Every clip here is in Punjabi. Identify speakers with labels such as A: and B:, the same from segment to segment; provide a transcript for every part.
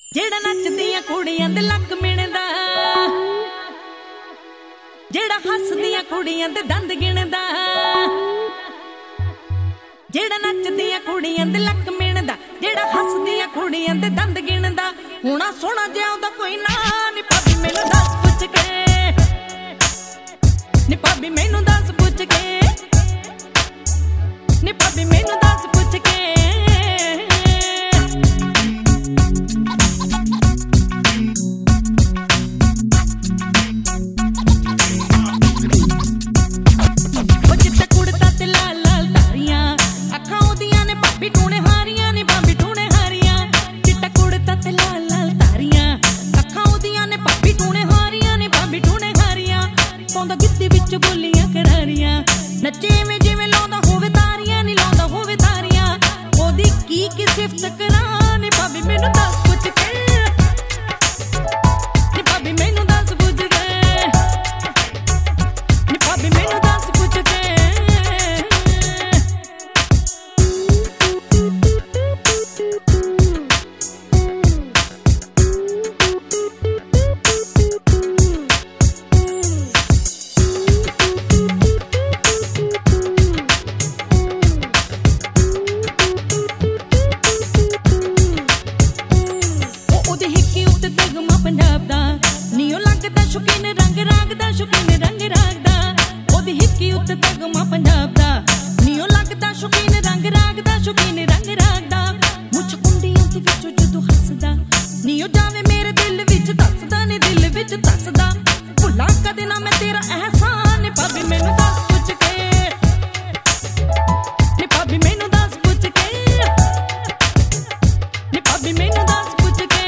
A: ਜਿਹੜਾ ਨੱਚਦੀਆਂ ਕੁੜੀਆਂ ਦੇ ਲੱਕ ਮਿਣਦਾ, ਜਿਹੜਾ ਹੱਸਦੀਆਂ ਕੁੜੀਆਂ ਦੇ ਦੰਦ ਗਿਣਦਾ, ਜਿਹੜਾ ਨੱਚਦੀਆਂ ਕੁੜੀਆਂ ਦੇ ਲੱਕ ਮਿਣਦਾ, ਜਿਹੜਾ ਹੱਸਦੀਆਂ ਕੁੜੀਆਂ ਦੇ ਦੰਦ ਗਿਣਦਾ। ਹੁਣਾ ਸੋਹਣਾ ਜਿਹਾ ਉਹਦਾ ਕੋਈ ਨਾਂ ਨੀ, ਭਾਬੀ ਮੈਨੂੰ ਦੱਸ ਪੁੱਛ ਕੇ, ਨੀ ਭਾਬੀ ਮੈਨੂੰ ਦੱਸ ਪੁੱਛ ਕੇ, ਨੀ ਭਾਬੀ ਮੈਨੂੰ ਦੱਸ ਪੁੱਛ ਕੇ। ਬੋਲੀਆਂ ਕਰਾਰੀਆਂ ਨੱਚੇ ਵੇਂ ਜਿਵੇਂ ਲਾਉਂਦਾ ਹੋਵੇ ਤਾਰੀਆਂ, ਨੀ ਲਾਉਂਦਾ ਹੋਵੇ ਤਾਰੀਆਂ। ਉਹਦੀ ਕੀ ਸਿਫਤ ਕਰਾਂ ਨੀ ਭਾਬੀ ਮੈਨੂੰ ਦੱਸ ਪੁੱਛ ਕੇ, ਨੀ ਭਾਬੀ ਮੈਨੂੰ ਦੱਸ ਪੁੱਛ ਕੇ, ਨੀ ਭਾਬੀ ਮੈਨੂੰ ਦੱਸ ਪੁੱਛ ਕੇ। ਪੰਜਾਬ ਦਾ ਨੀ ਉਹ ਲੱਗਦਾ ਸ਼ੌਕੀਨ ਰੰਗ ਰਾਗ ਦਾ, ਸ਼ੌਕੀਨ ਰੰਗ ਰਾਗ ਦਾ। ਉਹਦੀ ਹਿੱਕੀ ਉੱਤੇ ਤਗਮਾ ਪੰਜਾਬ ਦਾ, ਨੀ ਉਹ ਲੱਗਦਾ ਸ਼ੌਕੀਨ ਰੰਗ ਰਾਗ ਦਾ, ਸ਼ੌਕੀਨ ਰੰਗ ਰਾਗ ਦਾ। ਮੁੱਛ ਕੁੰਡੀਆਂ ਦੇ ਵਿੱਚੋਂ ਜਦੋਂ ਹੱਸਦਾ, ਨੀ ਉਹ ਜਾਵੇ ਮੇਰੇ ਦਿਲ ਵਿੱਚ ਦੱਸਦਾ, ਨੀ ਦਿਲ ਵਿੱਚ ਦੱਸਦਾ। ਭੁੱਲਾਂ ਕਦੇ ਨਾ ਮੈਂ ਤੇਰਾ ਅਹਿਸਾਨ, ਨੀ ਭਾਬੀ ਮੈਨੂੰ ਦੱਸ ਪੁੱਛ ਕੇ, ਨੀ ਭਾਬੀ ਮੈਨੂੰ ਦੱਸ ਪੁੱਛ ਕੇ, ਨੀ ਭਾਬੀ ਮੈਨੂੰ ਦੱਸ ਪੁੱਛ ਕੇ।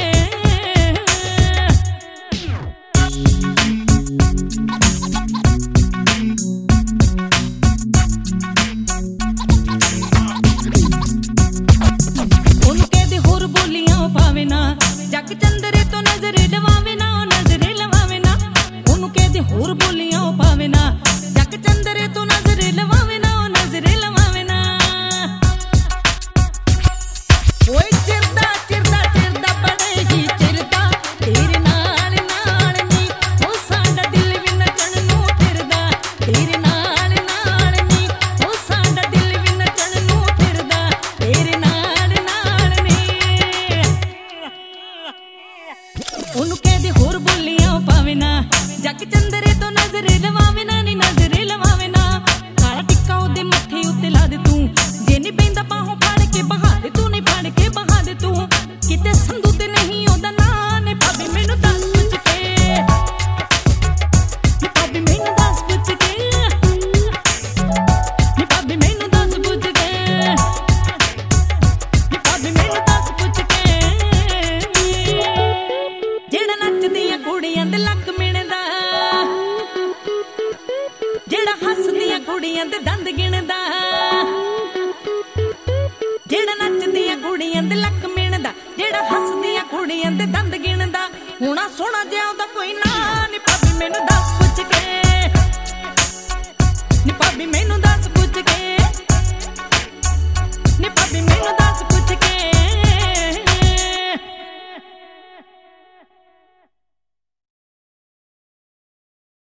A: ਜੱਗ ਚੰਦਰੇ ਤੋਂ ਨਜ਼ਰ ਲਵਾਵੇ ਨਾ, ਉਹ ਨਜ਼ਰ ਲਵਾਵੇ ਨਾ। ਉਹਨੂੰ ਕਹਿੰਦੇ ਹੋਰ ਬੋਲੀਆਂ ਉਹ ਪਾਵੇ ਨਾ, ਜੱਗ ਚੰਦਰੇ ਤੋਂ ਨਜ਼ਰ ਲਵਾਵੇ ਨਾ, ਉਹ ਨਜ਼ਰ ਲਵਾਵੇ ਨਾ। ਓਏ ਚਿਰਦਾ ਚਿਰਦਾ ਚਿਰਦਾ ਬੜੇ ਹੀ ਚਿਰਦਾ, ਤੇਰੇ ਨਾਲ ਨਾਲ ਨੀ ਉਹ ਸਾਡਾ ਦਿਲ ਵੀ ਨੱਚਣ ਨੂੰ ਫਿਰਦਾ, ਤੇਰੇ ਨਾਲ ਨਾਲ ਨੀ ਉਹ ਸਾਡਾ ਦਿਲ ਵੀ ਨੱਚਣ ਨੂੰ ਫਿਰਦਾ, ਤੇਰੇ ਨਾਲ ਨਾਲ ਨੀ। ਉਹਨੂੰ ਕਹਿੰਦੇ ਹੋਰ ਬੋਲੀਆਂ ਪਾਵੇ ਨਾ, ਜੱਗ ਚੰਦਰੇ ਤੋਂ ਨਜ਼ਰ ਲਵਾਵੇ ਨਾ, ਨੀ ਨਜ਼ਰ ਲਵਾਵੇ ਨਾ। ਕਾਲਾ ਟਿੱਕਾ ਉਹਦੇ ਮੱਥੇ ਉੱਤੇ ਲਾ ਦੇ ਤੂੰ, ਜੇ ਨੀ ਪੈਂਦਾ ਬਾਹੋਂ ਫੜ ਕੇ ਬਹਾ ਦੇ ਤੂੰ, ਨੀ ਫੜ ਕੇ ਬਹਾ ਦੇ ਤੂੰ। ਕਿਤੇ ਸੰਧੂ ਤੇ ਨਹੀਂ ਉਹਦਾ ਨਾਂ, ਨੀ ਭਾਬੀ ਮੈਨੂੰ ਦੱਸ ਪੁੱਛ ਕੇ, ਨੀ ਭਾਬੀ ਮੈਨੂੰ ਦੱਸ ਪੁੱਛ ਕੇ, ਨੀ ਭਾਬੀ ਮੈਨੂੰ ਦੱਸ ਪੁੱਛ ਕੇ, ਨੀ ਭਾਬੀ ਮੈਨੂੰ ਦੱਸ ਪੁੱਛ ਕੇ। ਜਿਹੜਾ ਨੱਚਦੀਆਂ ਕੁੜੀਆਂ ਦੇ ਲੱਕ ਮਿਣਦਾ, ਜਿਹੜਾ ਹੱਸਦੀਆਂ ਕੁੜੀਆਂ ਦੇ ਦੰਦ ਗਿਣਦਾ, ਜਿਹੜਾ ਨੱਚਦੀਆਂ ਕੁੜੀਆਂ ਦੇ ਲੱਕ ਮਿਣਦਾ, ਜਿਹੜਾ ਹੱਸਦੀਆਂ ਕੁੜੀਆਂ ਦੇ ਦੰਦ ਗਿਣਦਾ। ਹੁਣਾ ਸੋਹਣਾ ਜਿਹਾ ਉਹਦਾ ਕੋਈ ਨਾਂ ਨੀ, ਭਾਬੀ ਮੈਨੂੰ ਦੱਸ ਪੁੱਛ ਕੇ, ਨੀ ਭਾਬੀ ਮੈਨੂੰ ਦੱਸ